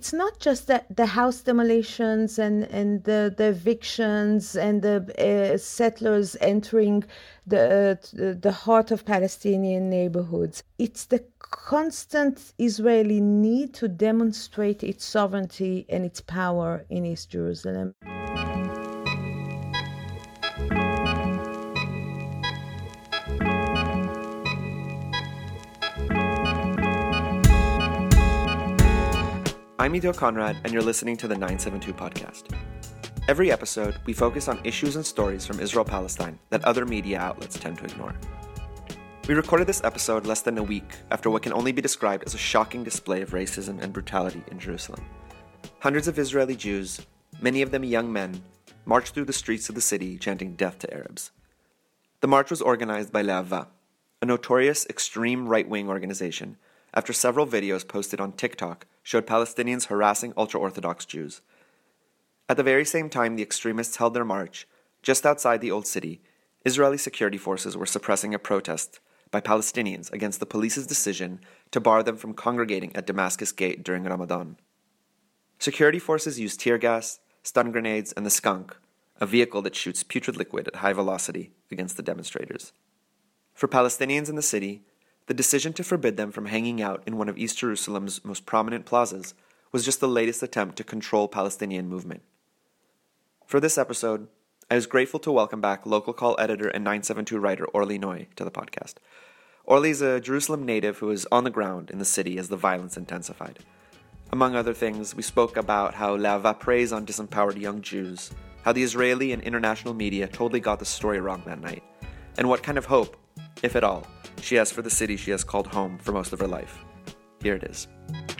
it's not just the house demolitions and the evictions and the settlers entering the heart of Palestinian neighborhoods. It's the constant Israeli need to demonstrate its sovereignty and its power in East Jerusalem. I'm Ido Conrad, and you're listening to the 972 podcast. Every episode, we focus on issues and stories from Israel-Palestine that other media outlets tend to ignore. We recorded this episode less than a week after what can only be described as a shocking display of racism and brutality in Jerusalem. Hundreds of Israeli Jews, many of them young men, marched through the streets of the city chanting death to Arabs. The march was organized by Le'ava, a notorious extreme right-wing organization, after several videos posted on TikTok showed Palestinians harassing ultra-Orthodox Jews. At the very same time the extremists held their march, just outside the Old City, Israeli security forces were suppressing a protest by Palestinians against the police's decision to bar them from congregating at Damascus Gate during Ramadan. Security forces used tear gas, stun grenades, and the skunk, a vehicle that shoots putrid liquid at high velocity, against the demonstrators. For Palestinians in the city, the decision to forbid them from hanging out in one of East Jerusalem's most prominent plazas was just the latest attempt to control Palestinian movement. For this episode, I was grateful to welcome back local call editor and 972 writer Orly Noy to the podcast. Orly is a Jerusalem native who was on the ground in the city as the violence intensified. Among other things, we spoke about how Le'ava preys on disempowered young Jews, how the Israeli and international media totally got the story wrong that night, and what kind of hope, if at all, she has for the city she has called home for most of her life. Here it is.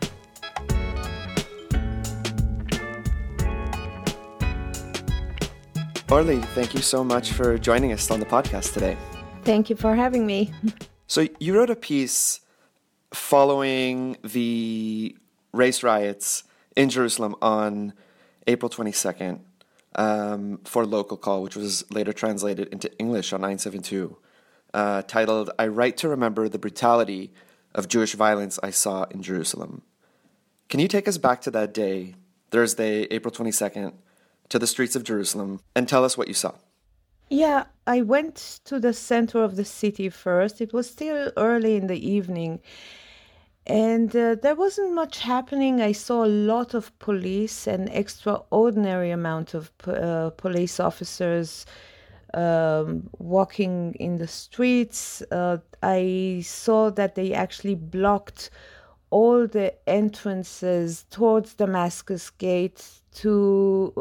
Orly, thank you so much for joining us on the podcast today. Thank you for having me. So you wrote a piece following the race riots in Jerusalem on April 22nd for Local Call, which was later translated into English on 972. Titled, I Write to Remember the Brutality of Jewish Violence I Saw in Jerusalem. Can you take us back to that day, Thursday, April 22nd, to the streets of Jerusalem, and tell us what you saw? Yeah, I went to the center of the city first. It was still early in the evening, and there wasn't much happening. I saw a lot of police, an extraordinary amount of police officers walking in the streets. I saw that they actually blocked all the entrances towards Damascus Gate to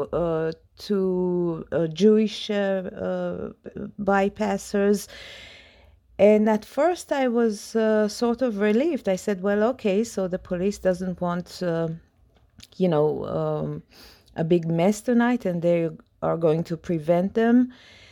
Jewish bypassers. And at first I was sort of relieved. I said, well, okay, so the police doesn't want, a big mess tonight, and they are going to prevent them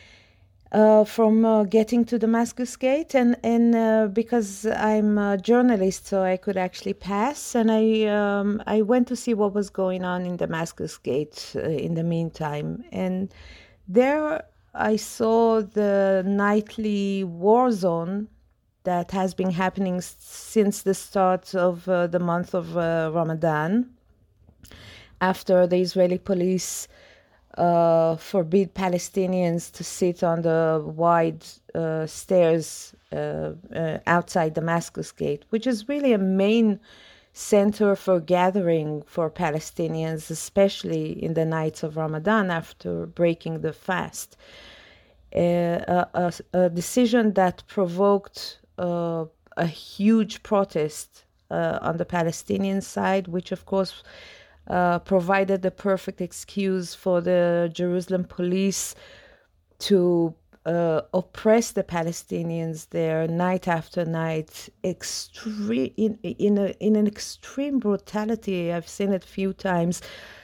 from getting to Damascus Gate, and because I'm a journalist, so I could actually pass, and I went to see what was going on in Damascus Gate in the meantime, and there I saw the nightly war zone that has been happening since the start of the month of Ramadan, after the Israeli police forbid Palestinians to sit on the wide stairs outside Damascus Gate, which is really a main center for gathering for Palestinians, especially in the nights of Ramadan after breaking the fast. A decision that provoked a huge protest on the Palestinian side, which of course provided the perfect excuse for the Jerusalem police to oppress the Palestinians there night after night, in an extreme brutality. I've seen it a few times.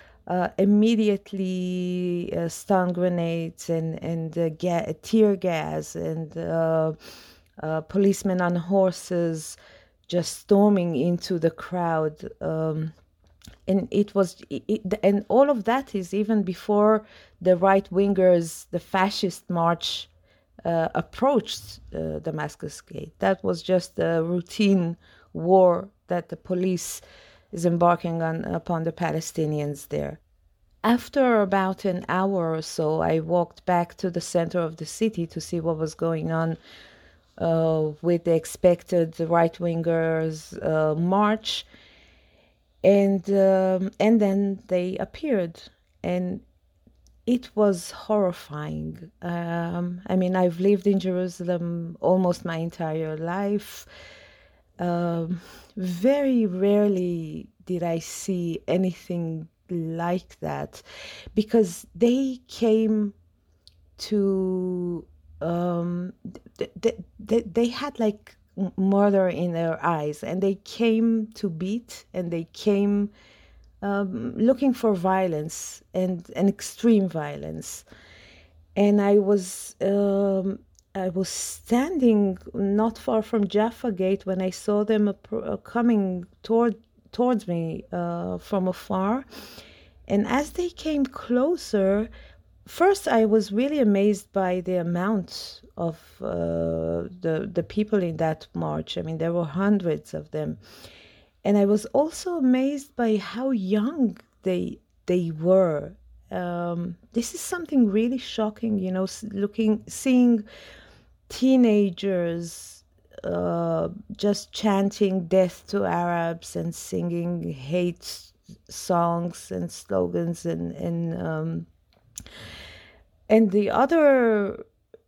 Immediately stun grenades and tear gas and policemen on horses just storming into the crowd. And and all of that is even before the right-wingers, the fascist march approached Damascus Gate. That was just a routine war that the police is embarking upon the Palestinians there. After about an hour or so, I walked back to the center of the city to see what was going on with the expected right-wingers march, and then they appeared, and it was horrifying. I've lived in Jerusalem almost my entire life. Very rarely did I see anything like that, because they came to they had like murder in their eyes, and they came to beat, and they came looking for violence and extreme violence. And I was standing not far from Jaffa Gate when I saw them coming towards me from afar. And as they came closer, first I was really amazed by the amount of the people in that march. I mean, there were hundreds of them. And I was also amazed by how young they were. This is something really shocking, seeing teenagers just chanting death to Arabs and singing hate songs and slogans, and the other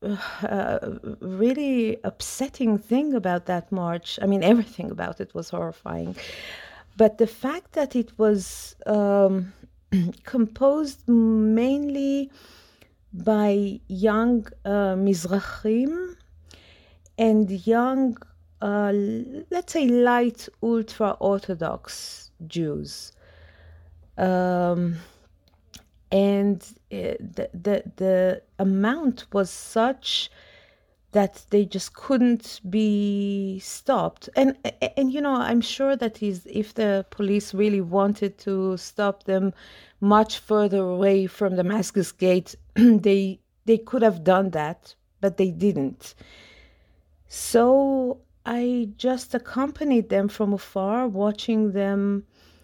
really upsetting thing about that march, I mean, everything about it was horrifying, but the fact that it was composed mainly by young Mizrahim and young, let's say, light ultra-Orthodox Jews. And the amount was such that they just couldn't be stopped. And I'm sure that if the police really wanted to stop them much further away from Damascus Gate, they could have done that, but they didn't. So I just accompanied them from afar, watching them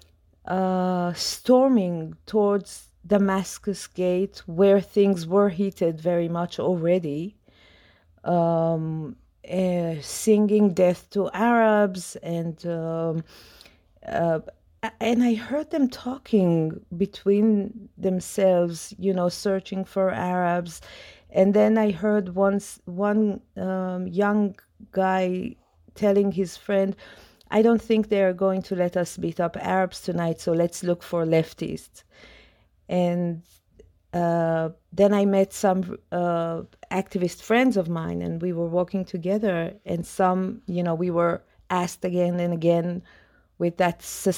storming towards Damascus Gate, where things were heated very much already, singing death to Arabs, and I heard them talking between themselves, searching for Arabs. And then I heard one young guy telling his friend, "I don't think they are going to let us beat up Arabs tonight, so let's look for leftists." And then I met some activist friends of mine, and we were walking together, and we were asked again and again with that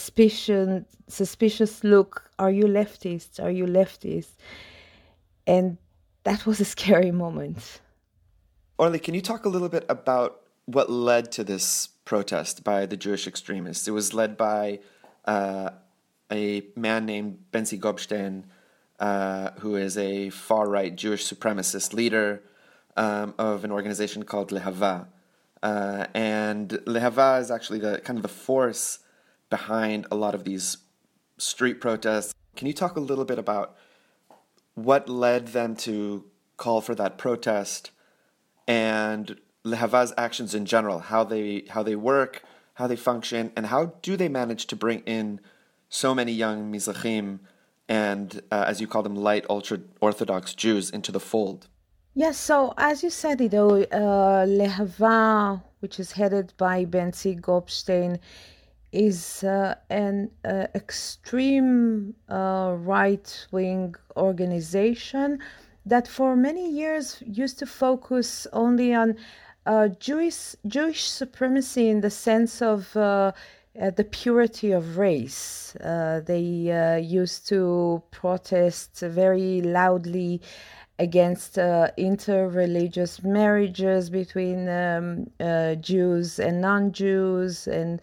suspicious look, "Are you leftists? Are you leftists?" And that was a scary moment. Orly, can you talk a little bit about what led to this protest by the Jewish extremists? It was led by a man named Bentzi Gopstein, who is a far-right Jewish supremacist leader of an organization called Lehava. And Lehava is actually the force behind a lot of these street protests. Can you talk a little bit about what led them to call for that protest, and Lehava's actions in general, how they work, how they function, and how do they manage to bring in so many young Mizrahim and, as you call them, light ultra-Orthodox Jews into the fold? Yes, so as you said, Lehava, which is headed by Bentzi Gopstein, is an extreme right-wing organization that for many years used to focus only on Jewish supremacy in the sense of the purity of race. They used to protest very loudly against interreligious marriages between Jews and non-Jews. And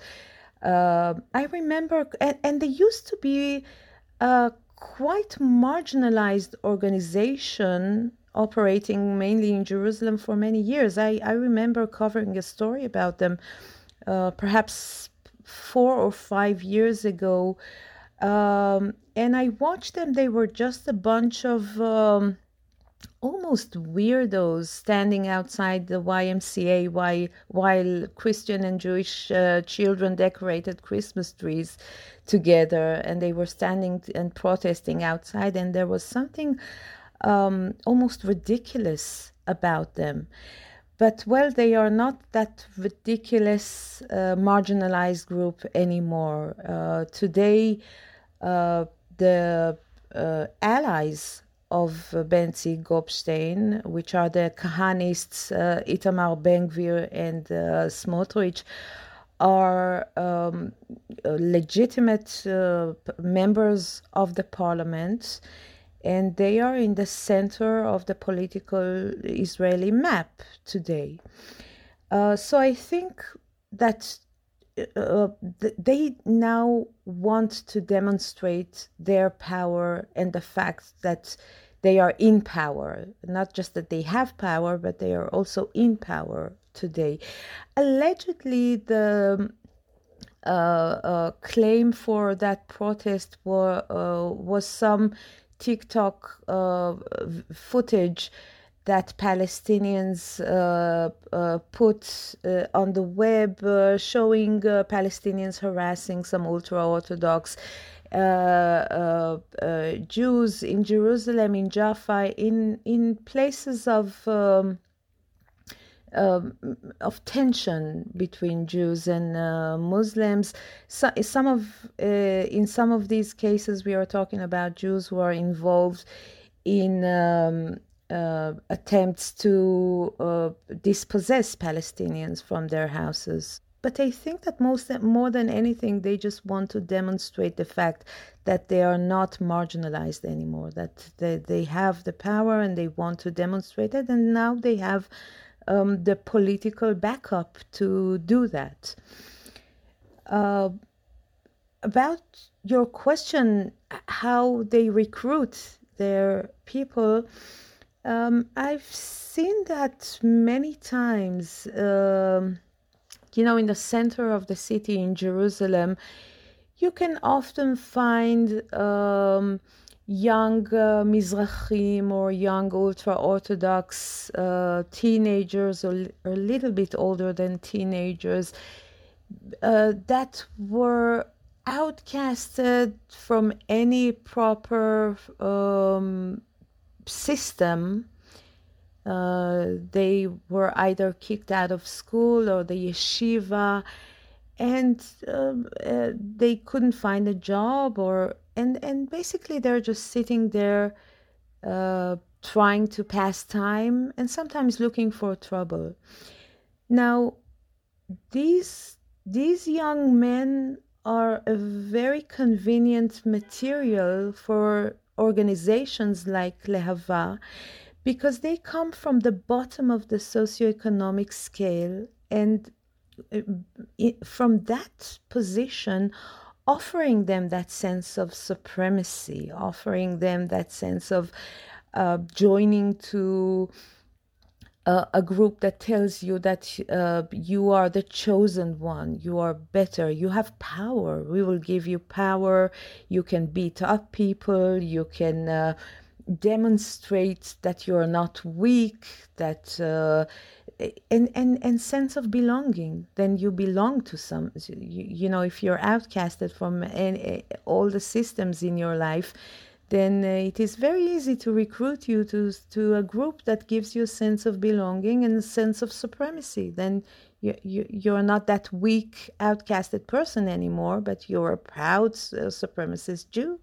I remember, and they used to be quite marginalized organization operating mainly in Jerusalem for many years. I remember covering a story about them perhaps 4 or 5 years ago. And I watched them. They were just a bunch of almost weirdos standing outside the YMCA while Christian and Jewish children decorated Christmas trees together, and they were standing and protesting outside, and there was something almost ridiculous about them. But well, they are not that ridiculous marginalized group anymore. Today, the allies of Bentzi Gopstein, which are the Kahanists Itamar Ben-Gvir and Smotrich, are legitimate members of the parliament, and they are in the center of the political Israeli map today. So I think that they now want to demonstrate their power and the fact that they are in power. Not just that they have power, but they are also in power today. Allegedly, the claim for that protest was some TikTok footage that Palestinians put on the web, showing Palestinians harassing some ultra-Orthodox Jews in Jerusalem, in Jaffa, in places of tension between Jews and Muslims. So, in some of these cases, we are talking about Jews who are involved in attempts to dispossess Palestinians from their houses. But I think that more than anything, they just want to demonstrate the fact that they are not marginalized anymore, that they have the power and they want to demonstrate it, and now they have the political backup to do that. About your question, how they recruit their people, I've seen that many times. In the center of the city in Jerusalem, you can often find young Mizrahim or young ultra-Orthodox teenagers, or a little bit older than teenagers, that were outcasted from any proper system. They were either kicked out of school or the yeshiva, and they couldn't find a job, and basically they're just sitting there trying to pass time and sometimes looking for trouble. Now, these young men are a very convenient material for organizations like Lehava, because they come from the bottom of the socioeconomic scale, and from that position, offering them that sense of supremacy, offering them that sense of joining to a group that tells you that you are the chosen one, you are better, you have power, we will give you power, you can beat up people, you can demonstrate that you're not weak, that and sense of belonging. Then you belong to some, if you're outcasted from all the systems in your life, then it is very easy to recruit you to a group that gives you a sense of belonging and a sense of supremacy. Then you're not that weak, outcasted person anymore, but you're a proud supremacist Jew.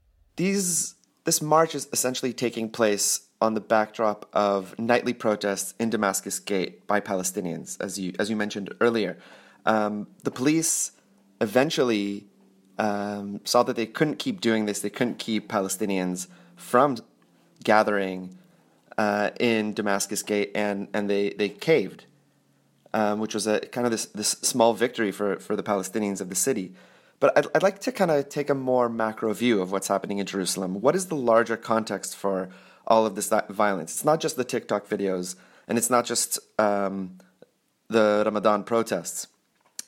This march is essentially taking place on the backdrop of nightly protests in Damascus Gate by Palestinians, as you mentioned earlier. The police eventually saw that they couldn't keep doing this. They couldn't keep Palestinians from gathering in Damascus Gate, and they caved, which was a kind of this small victory for the Palestinians of the city. But I'd like to kind of take a more macro view of what's happening in Jerusalem. What is the larger context for all of this violence? It's not just the TikTok videos, and it's not just the Ramadan protests.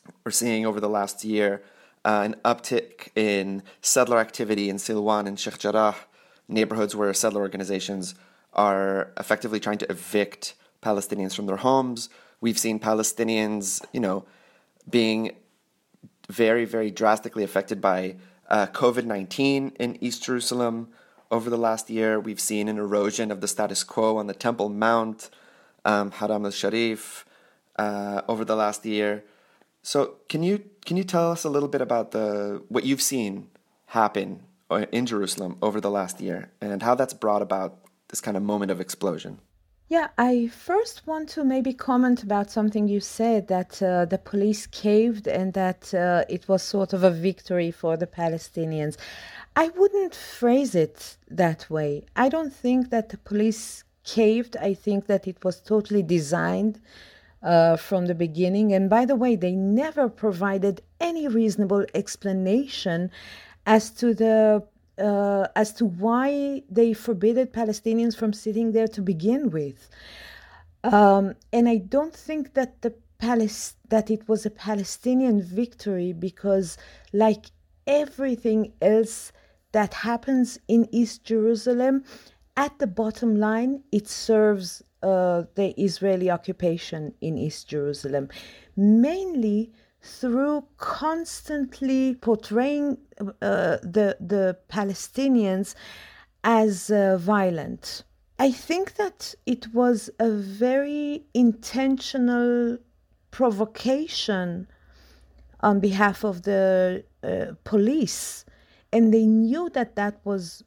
We're seeing over the last year an uptick in settler activity in Silwan and Sheikh Jarrah, neighborhoods where settler organizations are effectively trying to evict Palestinians from their homes. We've seen Palestinians, being very, very drastically affected by COVID-19 in East Jerusalem over the last year. We've seen an erosion of the status quo on the Temple Mount, Haram al-Sharif, over the last year. So can you tell us a little bit about what you've seen happen in Jerusalem over the last year and how that's brought about this kind of moment of explosion? Yeah, I first want to maybe comment about something you said, that the police caved and that it was sort of a victory for the Palestinians. I wouldn't phrase it that way. I don't think that the police caved. I think that it was totally designed from the beginning. And by the way, they never provided any reasonable explanation as to why they forbidden Palestinians from sitting there to begin with. And I don't think that that it was a Palestinian victory, because like everything else that happens in East Jerusalem, at the bottom line, it serves the Israeli occupation in East Jerusalem, mainly through constantly portraying the Palestinians as violent. I think that it was a very intentional provocation on behalf of the police, and they knew that was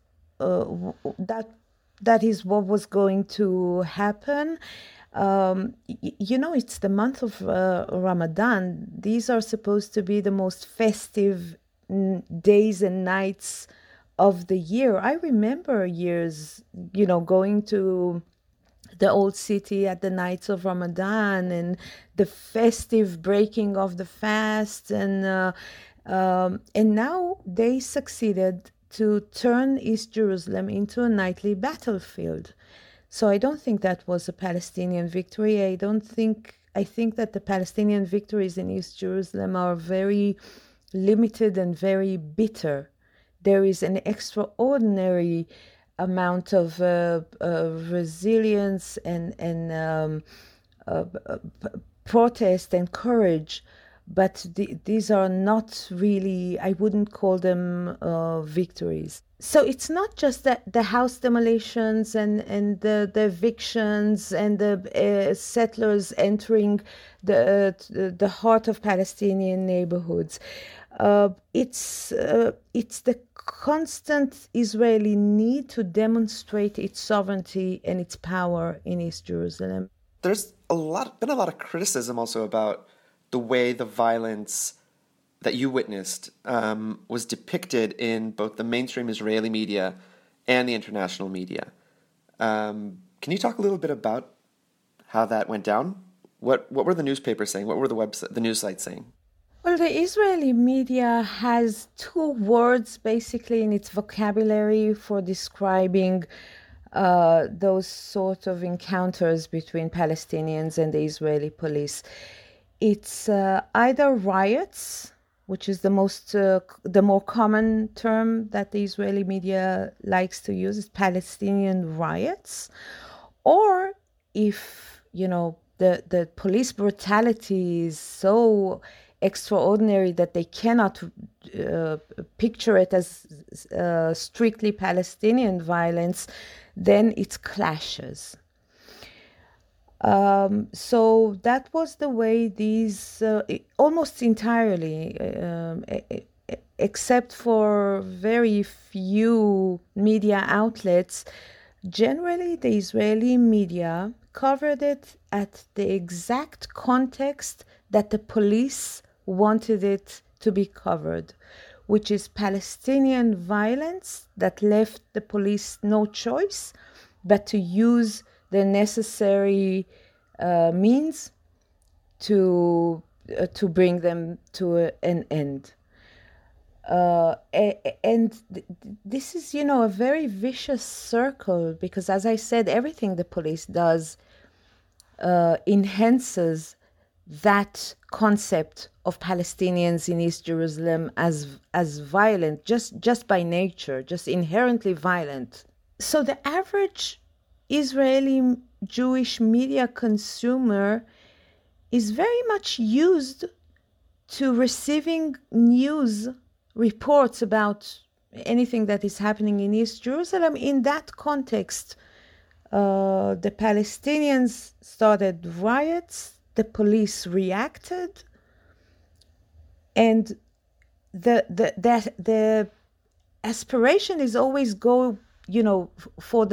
that is what was going to happen. It's the month of Ramadan. These are supposed to be the most festive days and nights of the year. I remember years, going to the old city at the nights of Ramadan and the festive breaking of the fast. And now they succeeded to turn East Jerusalem into a nightly battlefield. So I don't think that was a Palestinian victory. I think that the Palestinian victories in East Jerusalem are very limited and very bitter. There is an extraordinary amount of resilience and protest and courage, but these are not really, I wouldn't call them victories. So it's not just that the house demolitions and the evictions and the settlers entering the heart of Palestinian neighborhoods. It's the constant Israeli need to demonstrate its sovereignty and its power in East Jerusalem. There's been a lot of criticism also about the way the violence that you witnessed was depicted in both the mainstream Israeli media and the international media. Can you talk a little bit about how that went down? What were the newspapers saying? What were the news sites saying? Well, the Israeli media has two words basically in its vocabulary for describing those sort of encounters between Palestinians and the Israeli police. It's either riots, which is the more common term that the Israeli media likes to use, is Palestinian riots, or if the police brutality is so extraordinary that they cannot picture it as strictly Palestinian violence, then it's clashes. So that was the way these, almost entirely, except for very few media outlets, generally the Israeli media covered it at the exact context that the police wanted it to be covered, which is Palestinian violence that left the police no choice but to use the necessary means to bring them to an end. And this is, a very vicious circle, because, as I said, everything the police does enhances that concept of Palestinians in East Jerusalem as violent, just by nature, just inherently violent. So the average Israeli Jewish media consumer is very much used to receiving news reports about anything that is happening in East Jerusalem. In that context, the Palestinians started riots, the police reacted, and the aspiration is always go, for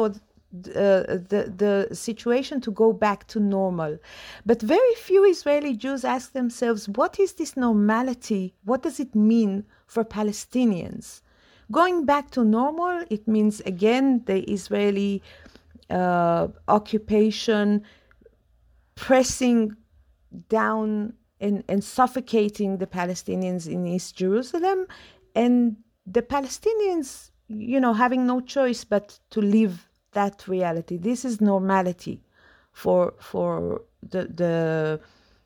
the situation to go back to normal. But very few Israeli Jews ask themselves, what is this normality? What does it mean for Palestinians? Going back to normal, it means, again, the Israeli occupation pressing down and suffocating the Palestinians in East Jerusalem, and the Palestinians, having no choice but to live that reality. This is normality for the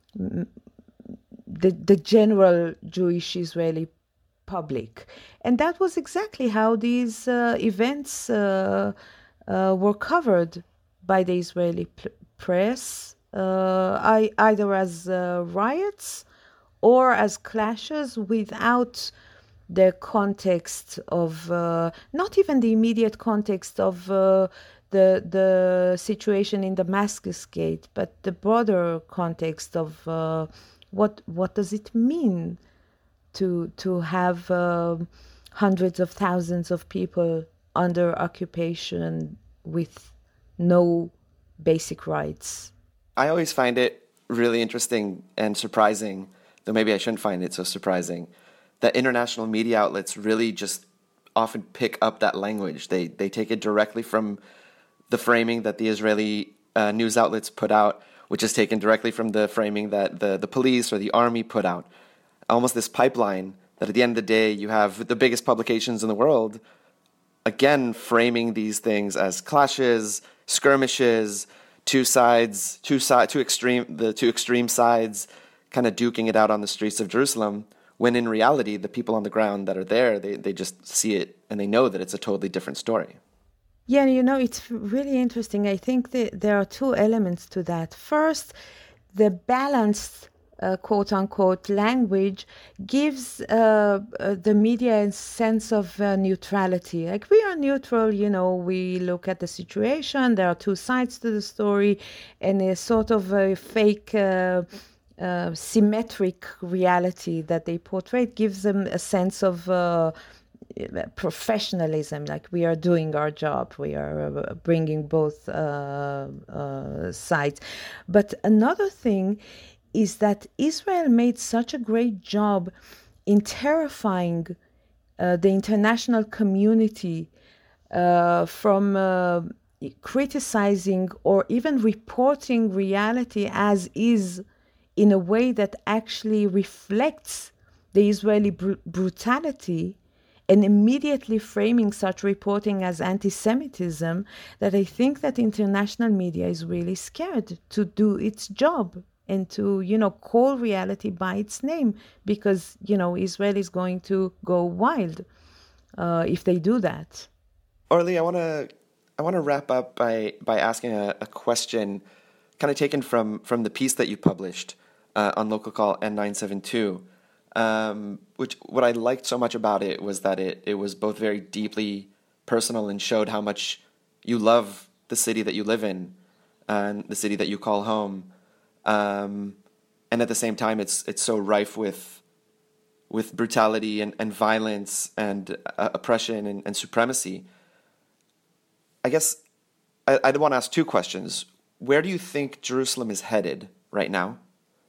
general Jewish Israeli public. And that was exactly how these events were covered by the Israeli press, either as riots or as clashes, without the context of, not even the immediate context of the situation in Damascus Gate, but the broader context of what does it mean to have hundreds of thousands of people under occupation with no basic rights. I always find it really interesting and surprising, though maybe I shouldn't find it so surprising, that international media outlets really just often pick up that language. They take it directly from the framing that the Israeli news outlets put out, which is taken directly from the framing that the police or the army put out. Almost this pipeline that at the end of the day you have the biggest publications in the world, again, framing these things as clashes, skirmishes, two extreme sides kind of duking it out on the streets of Jerusalem, when in reality, the people on the ground that are there, they just see it and they know that it's a totally different story. Yeah, it's really interesting. I think that there are two elements to that. First, the balanced, quote-unquote, language gives the media a sense of neutrality. Like, we are neutral, we look at the situation, there are two sides to the story, and a sort of a fake symmetric reality that they portray gives them a sense of professionalism, like we are doing our job, we are bringing both sides. But another thing is that Israel made such a great job in terrifying the international community from criticizing or even reporting reality as is, in a way that actually reflects the Israeli brutality, and immediately framing such reporting as anti-Semitism, that I think that international media is really scared to do its job and to, call reality by its name, because, Israel is going to go wild if they do that. Orly, I want to wrap up by asking a question kind of taken from the piece that you published on Local Call N972, which what I liked so much about it was that it was both very deeply personal and showed how much you love the city that you live in and the city that you call home, and at the same time it's so rife with brutality and violence and oppression and supremacy. I guess I'd want to ask two questions. Where do you think Jerusalem is headed right now?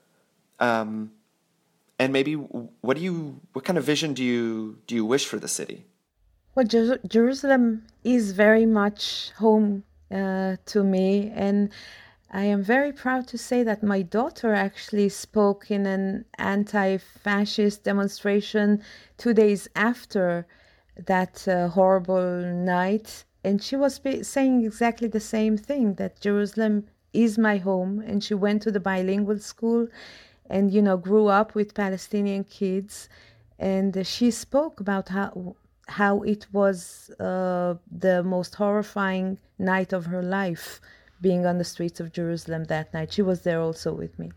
And maybe what kind of vision do you wish for the city? Well, Jerusalem is very much home to me, and I am very proud to say that my daughter actually spoke in an anti-fascist demonstration 2 days after that horrible night, and she was saying exactly the same thing, that Jerusalem is my home, and she went to the bilingual school and, grew up with Palestinian kids. And she spoke about how it was the most horrifying night of her life, being on the streets of Jerusalem that night. She was there also with me.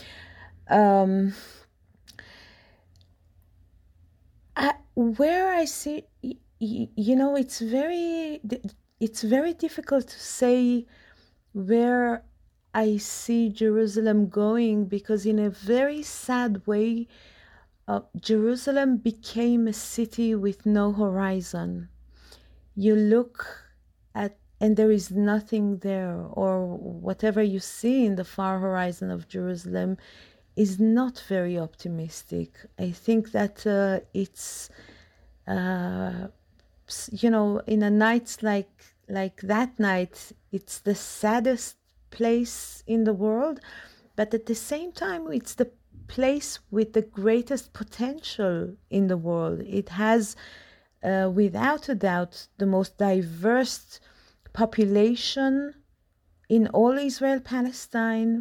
Where I see, it's very difficult to say where I see Jerusalem going, because in a very sad way, Jerusalem became a city with no horizon. You look at, and there is nothing there, or whatever you see in the far horizon of Jerusalem is not very optimistic. I think that it's, in a night like that night, it's the saddest place in the world, but at the same time, it's the place with the greatest potential in the world. It has, without a doubt, the most diverse population in all Israel-Palestine,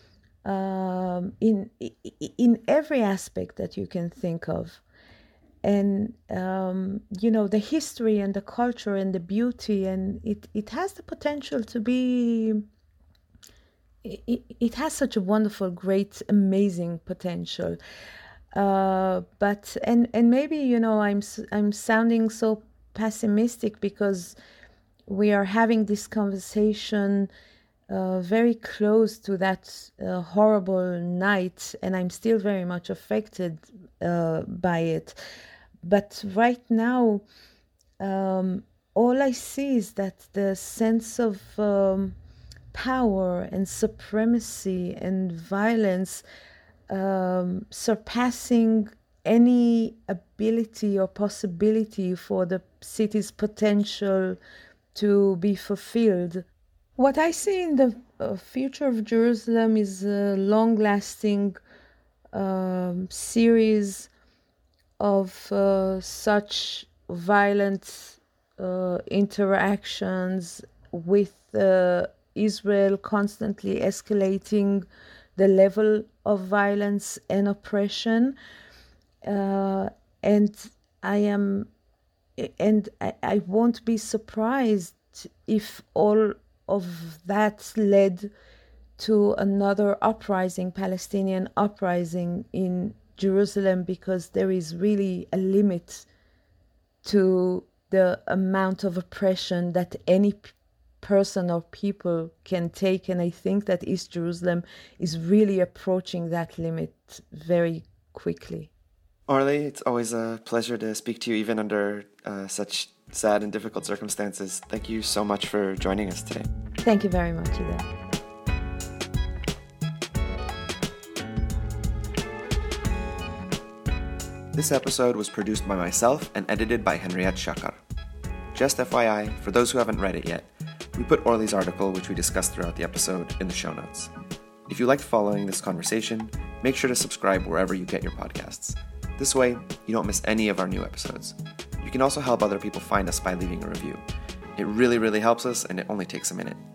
in every aspect that you can think of. And, the history and the culture and the beauty, and it has the potential to be, it has such a wonderful, great, amazing potential. But maybe, I'm sounding so pessimistic because we are having this conversation very close to that horrible night, and I'm still very much affected by it. But right now, all I see is that the sense of power and supremacy and violence, surpassing any ability or possibility for the city's potential to be fulfilled. What I see in the future of Jerusalem is a long-lasting series of such violent interactions with Israel constantly escalating the level of violence and oppression. And I won't be surprised if all of that led to another uprising, Palestinian uprising in Jerusalem, because there is really a limit to the amount of oppression that any person or people can take. And I think that East Jerusalem is really approaching that limit very quickly. Orly, it's always a pleasure to speak to you, even under such sad and difficult circumstances. Thank you so much for joining us today. Thank you very much, Ida. This episode was produced by myself and edited by Henriette Shachar. Just FYI, for those who haven't read it yet, we put Orly's article, which we discussed throughout the episode, in the show notes. If you liked following this conversation, make sure to subscribe wherever you get your podcasts. This way, you don't miss any of our new episodes. You can also help other people find us by leaving a review. It really, really helps us, and it only takes a minute.